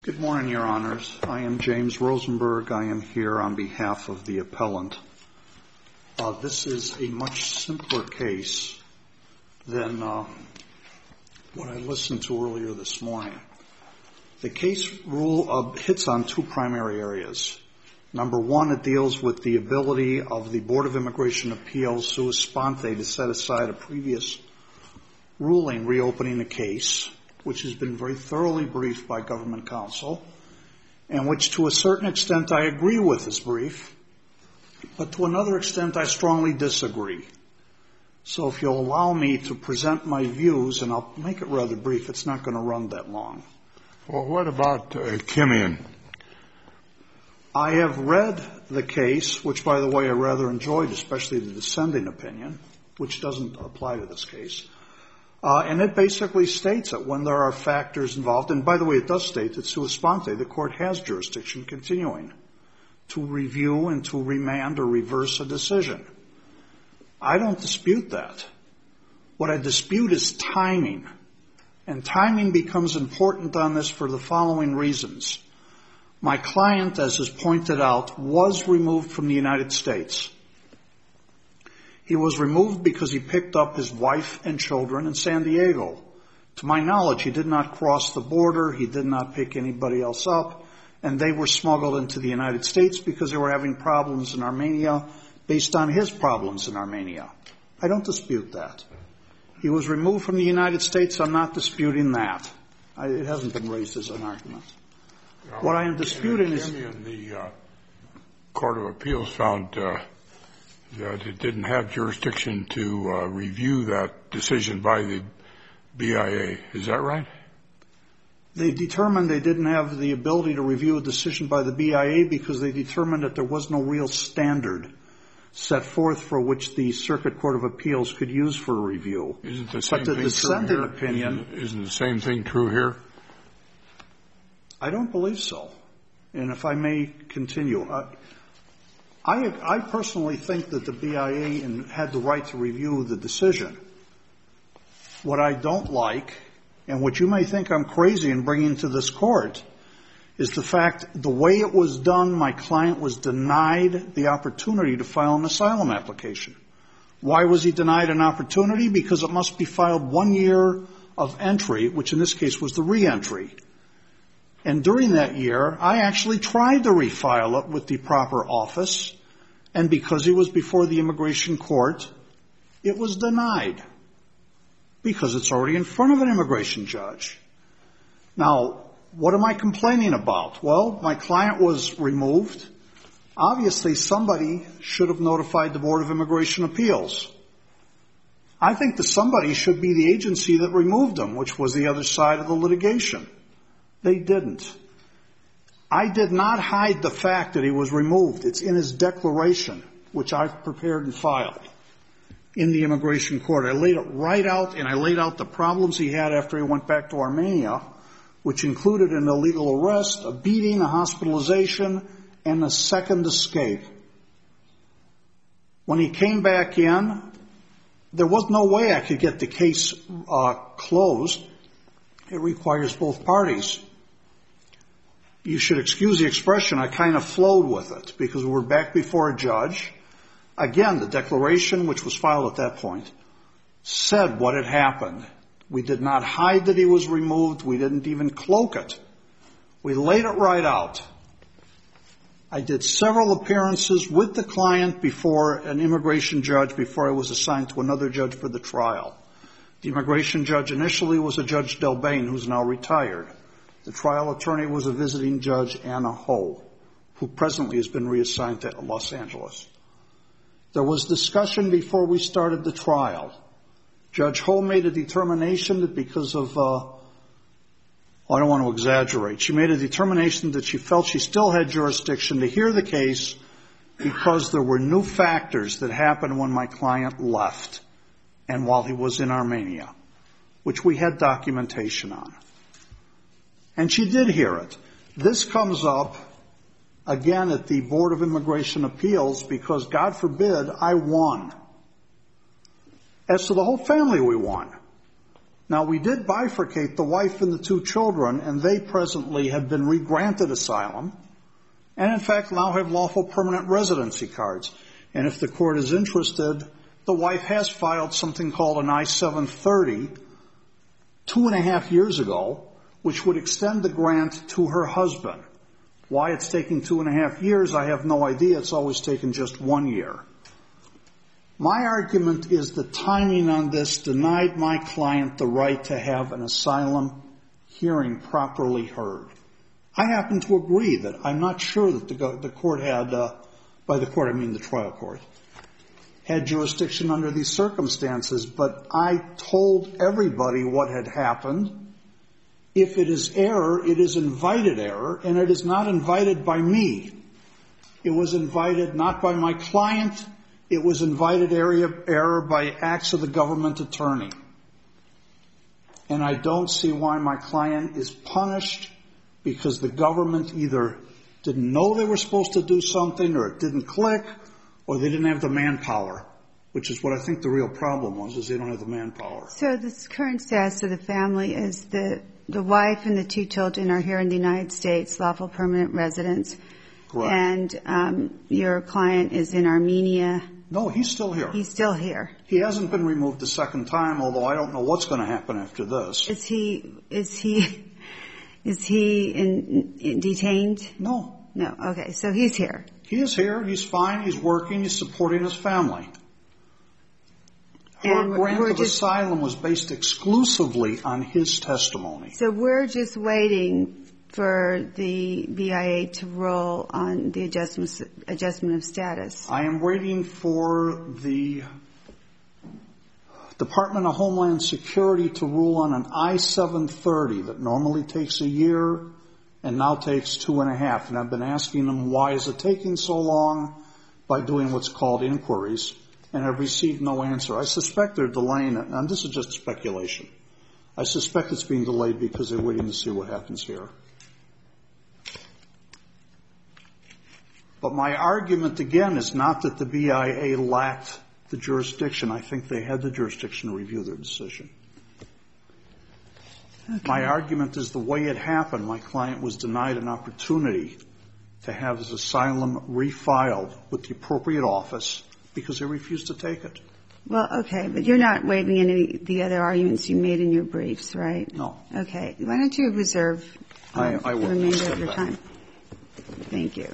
Good morning, Your Honors. I am James Rosenberg. I am here on behalf of the appellant. This is a much simpler case than what I listened to earlier this morning. The case rule hits on two primary areas. Number one, it deals with the ability of the Board of Immigration Appeals sua sponte to set aside a previous ruling reopening the case, which has been very thoroughly briefed by government counsel, and which to a certain extent I agree with is brief, but to another extent I strongly disagree. So if you'll allow me to present my views, and I'll make it rather brief, it's not going to run that long. Well, what about Kimian? I have read the case, which, by the way, I rather enjoyed, especially the dissenting opinion, which doesn't apply to this case. And it basically states that when there are factors involved, and by the way, it does state that sua sponte, the court has jurisdiction continuing to review and to remand or reverse a decision. I don't dispute that. What I dispute is timing. And timing becomes important on this for the following reasons. My client, as is pointed out, was removed from the United States. He was removed because he picked up his wife and children in San Diego. To my knowledge, he did not cross the border. He did not pick anybody else up. And they were smuggled into the United States because they were having problems in Armenia based on his problems in Armenia. I don't dispute that. He was removed from the United States. I'm not disputing that. It hasn't been raised as an argument. What I am disputing is... The Court of Appeals found that it didn't have jurisdiction to review that decision by the BIA. Is that right? They determined they didn't have the ability to review a decision by the BIA because they determined that there was no real standard set forth for which the Circuit Court of Appeals could use for a review. Isn't the same thing true here? Isn't the same thing true here? I don't believe so. And if I may continue, I personally think that the BIA had the right to review the decision. What I don't like, and what you may think I'm crazy in bringing to this court, is the fact the way it was done, my client was denied the opportunity to file an asylum application. Why was he denied an opportunity? Because it must be filed 1 year of entry, which in this case was the reentry. And during that year, I actually tried to refile it with the proper office, and because he was before the immigration court, it was denied, because it's already in front of an immigration judge. Now, what am I complaining about? Well, my client was removed. Obviously, somebody should have notified the Board of Immigration Appeals. I think that somebody should be the agency that removed him, which was the other side of the litigation. They didn't. I did not hide the fact that he was removed. It's in his declaration, which I've prepared and filed in the immigration court. I laid it right out, and I laid out the problems he had after he went back to Armenia, which included an illegal arrest, a beating, a hospitalization, and a second escape. When he came back in, there was no way I could get the case closed. It requires both parties. You should excuse the expression, I kind of flowed with it, because we were back before a judge. Again, the declaration, which was filed at that point, said what had happened. We did not hide that he was removed. We didn't even cloak it. We laid it right out. I did several appearances with the client before an immigration judge before I was assigned to another judge for the trial. The immigration judge initially was a Judge Delbane, who's now retired. The trial attorney was a visiting judge, Anna Ho, who presently has been reassigned to Los Angeles. There was discussion before we started the trial. Judge Ho made a determination that because of, I don't want to exaggerate, she made a determination that she felt she still had jurisdiction to hear the case because there were new factors that happened when my client left and while he was in Armenia, which we had documentation on. And she did hear it. This comes up again at the Board of Immigration Appeals because, God forbid, I won. As to the whole family, we won. Now, we did bifurcate the wife and the 2 children, and they presently have been re-granted asylum, and in fact now have lawful permanent residency cards. And if the court is interested, the wife has filed something called an I-730 2.5 years ago, which would extend the grant to her husband. Why it's taking 2.5 years, I have no idea. It's always taken just 1 year. My argument is the timing on this denied my client the right to have an asylum hearing properly heard. I happen to agree that I'm not sure that the court had, by the court I mean the trial court, had jurisdiction under these circumstances, but I told everybody what had happened. If it is error, it is invited error, and it is not invited by me. It was invited not by my client. It was invited error by acts of the government attorney. And I don't see why my client is punished because the government either didn't know they were supposed to do something, or it didn't click, or they didn't have the manpower, which is what I think the real problem was, is they don't have the manpower. So the current status of the family is the wife and the 2 children are here in the United States, lawful permanent residents. Correct. And your client is in Armenia. No, he's still here. He's still here. He hasn't been removed a second time, although I don't know what's going to happen after this. Is he detained? No. No. Okay. So he's here. He is here. He's fine. He's working. He's supporting his family. Her grant of asylum was based exclusively on his testimony. So we're just waiting for the BIA to rule on the adjustment of status. I am waiting for the Department of Homeland Security to rule on an I-730 that normally takes a year and now takes 2.5. And I've been asking them, why is it taking so long, by doing what's called inquiries, and I've received no answer. I suspect they're delaying it, and this is just speculation. I suspect it's being delayed because they're waiting to see what happens here. But my argument, again, is not that the BIA lacked the jurisdiction. I think they had the jurisdiction to review their decision. Okay. My argument is the way it happened, my client was denied an opportunity to have his asylum refiled with the appropriate office because they refused to take it. Well, okay, but you're not waiving any of the other arguments you made in your briefs, right? No. Okay. Why don't you reserve I the will. remainder of your time? Thank you.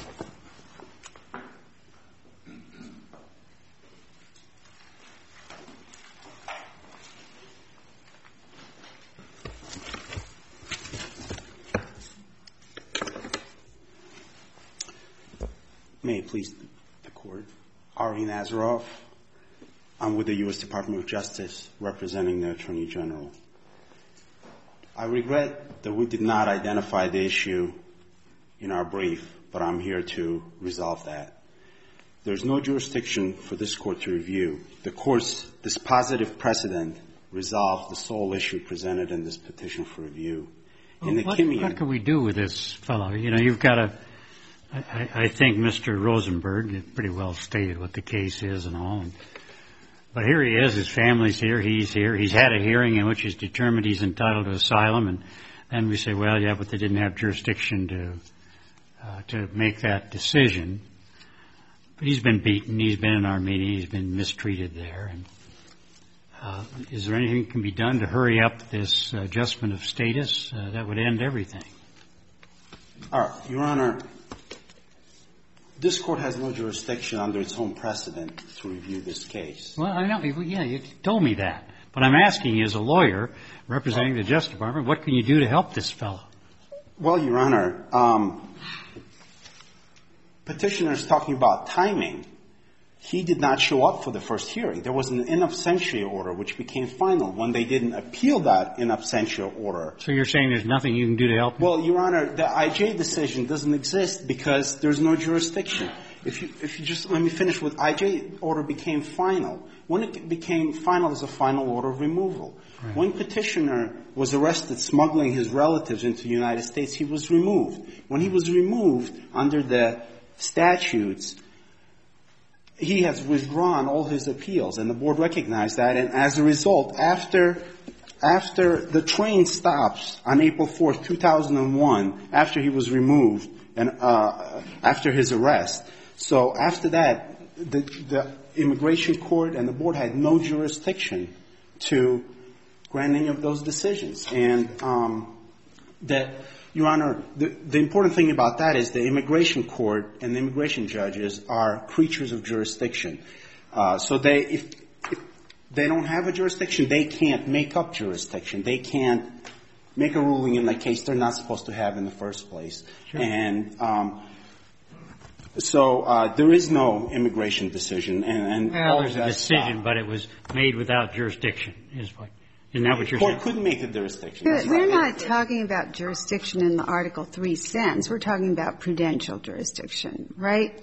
May it please the Court. Ari Nazaroff. I'm with the U.S. Department of Justice representing the Attorney General. I regret that we did not identify the issue in our brief, but I'm here to resolve that. There's no jurisdiction for this Court to review. The Court's dispositive precedent resolved the sole issue presented in this petition for review. Well, what can we do with this fellow? You know, you've got to I think Mr. Rosenberg pretty well stated what the case is and all. But here he is. His family's here. He's here. He's had a hearing in which he's determined he's entitled to asylum. And then we say, well, yeah, but they didn't have jurisdiction to make that decision. But he's been beaten. He's been in Armenia. He's been mistreated there. And is there anything that can be done to hurry up this adjustment of status? That would end everything. Your Honor, this Court has no jurisdiction under its own precedent to review this case. Well, I know. Yeah, you told me that. But I'm asking you as a lawyer representing the Justice Department, what can you do to help this fellow? Well, Your Honor, petitioner's talking about timing. He did not show up for the first hearing. There was an in absentia order which became final when they didn't appeal that in absentia order. So you're saying there's nothing you can do to help him? Well, Your Honor, the IJ decision doesn't exist because there's no jurisdiction. If you just let me finish with IJ order became final. When it became final as a final order of removal. Right. When petitioner was arrested smuggling his relatives into the United States, he was removed. When he was removed under the statutes, he has withdrawn all his appeals, and the board recognized that. And as a result, after after the train stops on April 4th, 2001, after he was removed and after his arrest. So after that, the immigration court and the board had no jurisdiction to grant any of those decisions. And that, Your Honor, the important thing about that is the immigration court and the immigration judges are creatures of jurisdiction. So if they don't have a jurisdiction, they can't make up jurisdiction. They can't make a ruling in the case they're not supposed to have in the first place. Sure. And so there is no immigration decision. Well, there's a decision, but it was made without jurisdiction, isn't that what you're saying? The court couldn't make a jurisdiction. We're not talking about jurisdiction in the Article III sense. We're talking about prudential jurisdiction, right?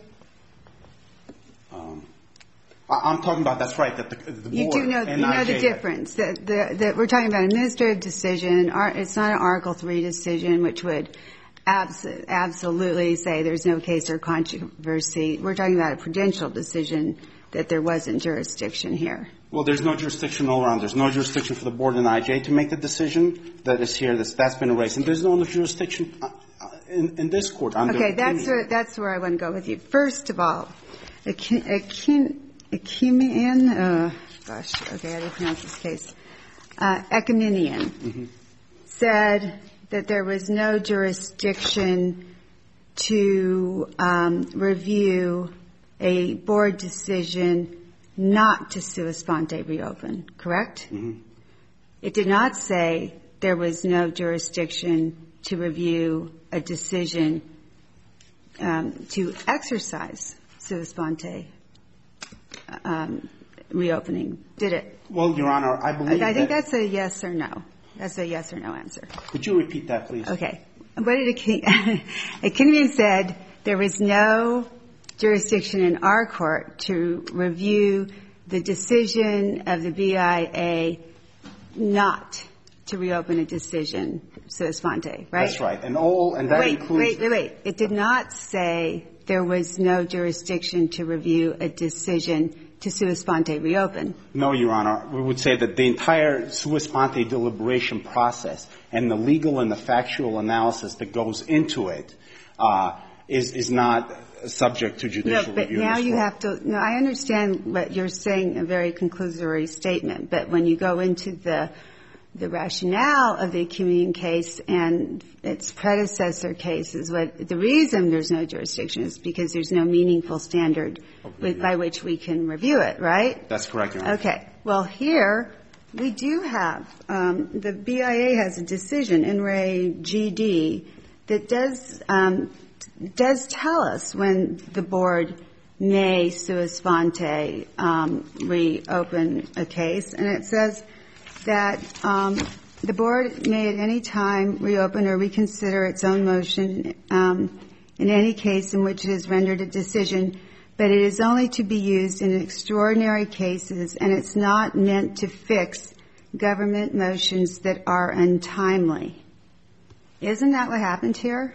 I'm talking about, that's right, that the board. You do know, the difference. That we're talking about an administrative decision. It's not an Article III decision, which would absolutely say there's no case or controversy. We're talking about a prudential decision that there wasn't jurisdiction here. Well, there's no jurisdiction all around. There's no jurisdiction for the board and the IJ to make the decision that is here. That's been erased. And there's no jurisdiction in this court. Okay, that's where I want to go with you. First of all, Ekimian, how do you pronounce this case? Ekiminian said that there was no jurisdiction to review a board decision not to sua sponte reopen, correct? Mm-hmm. It did not say there was no jurisdiction to review a decision to exercise sua sponte reopening, did it? Well, Your Honor, I believe I think that's a yes or no. That's a yes or no answer. Could you repeat that, please? Okay. What did Ekimian said there was no jurisdiction in our court to review the decision of the BIA not to reopen a decision sua sponte, right? That's right. And that includes... Wait. It did not say there was no jurisdiction to review a decision to sua sponte reopen. No, Your Honor. We would say that the entire sua sponte deliberation process and the legal and the factual analysis that goes into it is not subject to judicial review. No, but now you have to... No, I understand what you're saying, a very conclusory statement. But when you go into the rationale of the Ekimian case and its predecessor cases, the reason there's no jurisdiction is because there's no meaningful standard by which we can review it, right? That's correct, Your Honor. Okay. Well, here we do have, the BIA has a decision, NRA GD, that does tell us when the board may sua sponte reopen a case, and it says that the board may at any time reopen or reconsider its own motion in any case in which it has rendered a decision, but it is only to be used in extraordinary cases, and it's not meant to fix government motions that are untimely. Isn't that what happened here?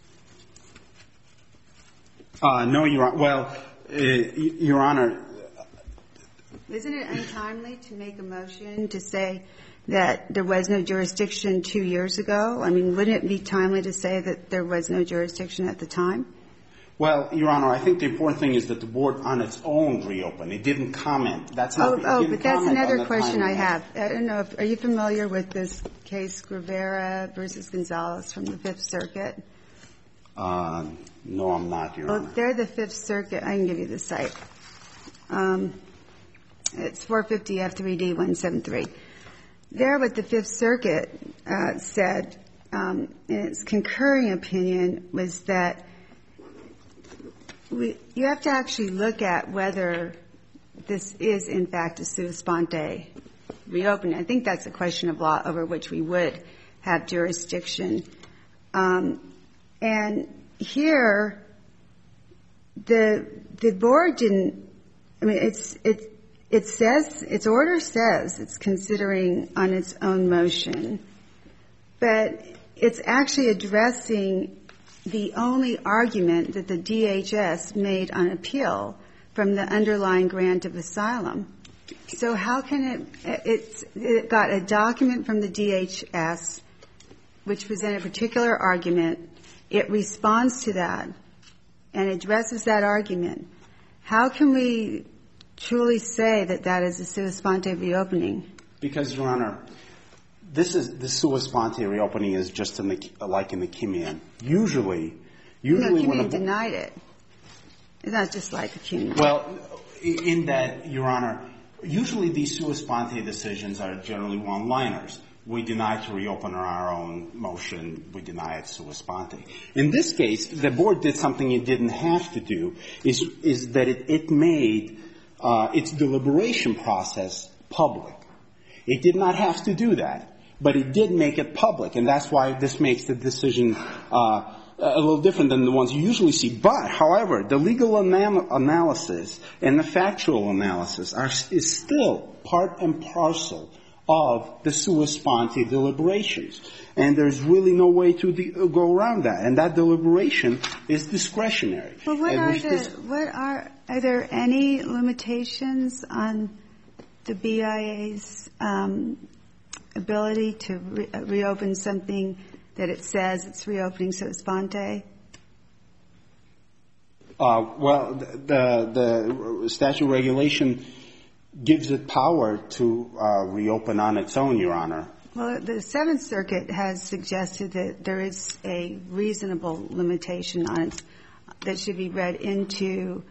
No, Your Honor. Well, Your Honor. Isn't it untimely to make a motion to say that there was no jurisdiction 2 years ago? I mean, wouldn't it be timely to say that there was no jurisdiction at the time? Well, Your Honor, I think the important thing is that the board on its own reopened. It didn't comment. That's not. But that's another question I have. I don't know. Are you familiar with this case, Rivera versus Gonzalez from the Fifth Circuit? No, I'm not, Your Honor. Well, they're the Fifth Circuit. I can give you the site. It's 450 F3D 173. There, what the Fifth Circuit said in its concurring opinion was that you have to actually look at whether this is, in fact, a sua sponte reopening. I think that's a question of law over which we would have jurisdiction. And here, the board didn't. I mean, it says, its order says it's considering on its own motion, but it's actually addressing the only argument that the DHS made on appeal from the underlying grant of asylum. So how can it got a document from the DHS which presented a particular argument. It responds to that and addresses that argument. How can we truly say that that is a sua sponte reopening? Because, Your Honor, the sua sponte reopening is just like in the Kimian. Usually Kimian denied it. It's not just like a Kimian. Well, in that, Your Honor, usually these sua sponte decisions are generally one-liners. We deny to reopen our own motion. We deny it sua sponte. In this case, the board did something it didn't have to do, is that it made its deliberation process public. It did not have to do that, but it did make it public, and that's why this makes the decision a little different than the ones you usually see. But, however, the legal analysis and the factual analysis is still part and parcel of the sua sponte deliberations. And there's really no way to go around that. And that deliberation is discretionary. Well, are there any limitations on the BIA's ability to reopen something that it says it's reopening sua sponte? Well, the statute regulation gives it power to reopen on its own, Your Honor. Well, the Seventh Circuit has suggested that there is a reasonable limitation on it that should be read into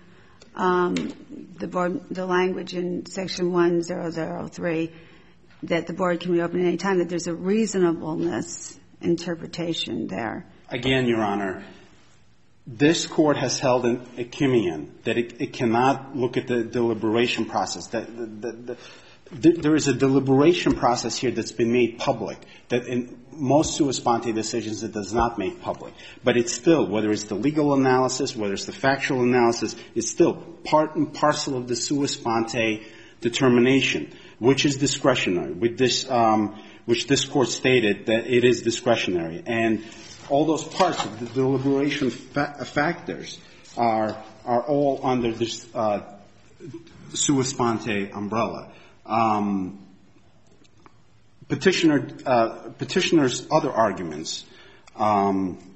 the language in Section 1003 that the board can reopen at any time, that there's a reasonableness interpretation there. Again, Your Honor, this Court has held in Kimian that it cannot look at the deliberation process. There is a deliberation process here that's been made public, that in most sua sponte decisions it does not make public. But it's still, whether it's the legal analysis, whether it's the factual analysis, it's still part and parcel of the sua sponte determination, which is discretionary, which this Court stated that it is discretionary. And all those parts of the deliberation factors are all under this sua sponte umbrella. Petitioner's other arguments, a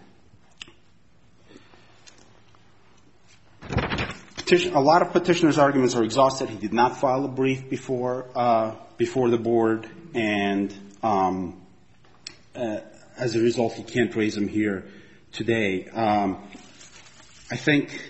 lot of petitioner's arguments are exhausted. He did not file a brief before the board, and as a result, he can't raise them here today. I think,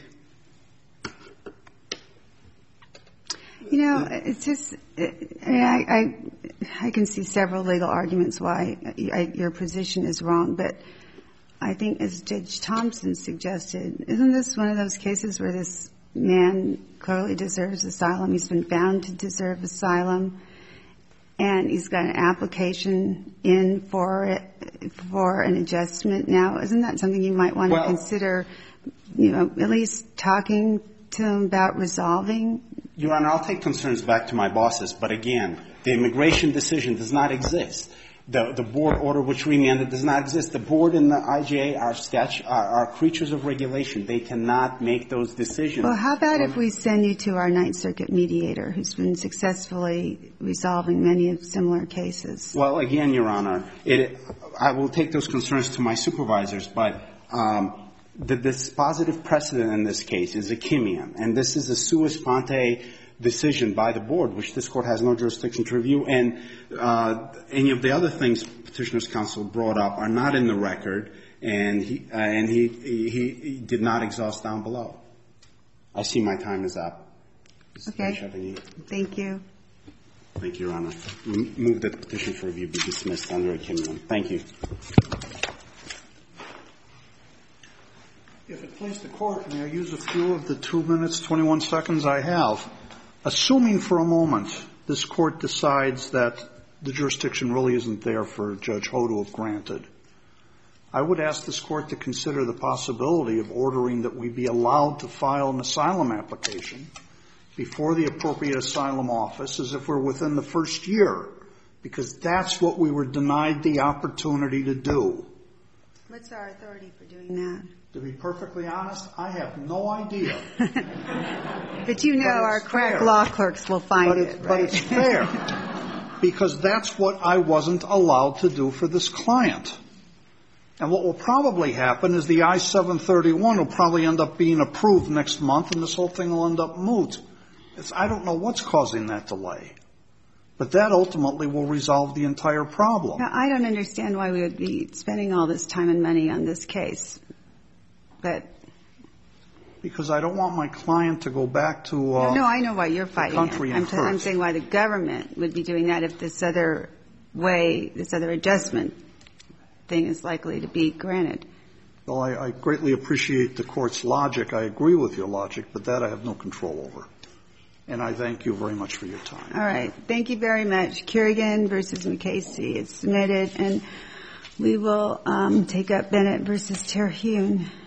you know, it's just, I can see several legal arguments why your position is wrong, but I think, as Judge Thompson suggested, isn't this one of those cases where this man clearly deserves asylum? He's been found to deserve asylum, and he's got an application in for an adjustment now. Isn't that something you might want to consider, you know, at least talking to him about resolving? Your Honor, I'll take concerns back to my bosses, but again, the immigration decision does not exist. The board order which remanded does not exist. The board and the IJA are creatures of regulation. They cannot make those decisions. Well, how about if we send you to our Ninth Circuit mediator who's been successfully resolving many of similar cases? Well, again, Your Honor, I will take those concerns to my supervisors, but this positive precedent in this case is a Kimian, and this is a sua sponte decision by the board, which this Court has no jurisdiction to review, and any of the other things Petitioner's Counsel brought up are not in the record, and he did not exhaust down below. I see my time is up. Okay. Thank you. Thank you, Your Honor. Move that the petition for review be dismissed under a Kimian. Thank you. If it please the Court, may I use a few of the 2 minutes, 21 seconds I have? Assuming for a moment this Court decides that the jurisdiction really isn't there for Judge Ho to have granted, I would ask this Court to consider the possibility of ordering that we be allowed to file an asylum application before the appropriate asylum office as if we're within the first year, because that's what we were denied the opportunity to do. What's our authority for doing that? To be perfectly honest, I have no idea. But you know our crack law clerks will find it, right? But it's fair, because that's what I wasn't allowed to do for this client. And what will probably happen is the I-731 will probably end up being approved next month, and this whole thing will end up moot. I don't know what's causing that delay. But that ultimately will resolve the entire problem. Now, I don't understand why we would be spending all this time and money on this case. But because I don't want my client to go back to no, I know why you're fighting country it. I'm saying why the government would be doing that if this other way, this other adjustment thing is likely to be granted. Well, I greatly appreciate the court's logic. I agree with your logic, but that I have no control over. And I thank you very much for your time. All right. Thank you very much. Kerrigan versus McCasey is submitted, and we will take up Bennett versus Terhune.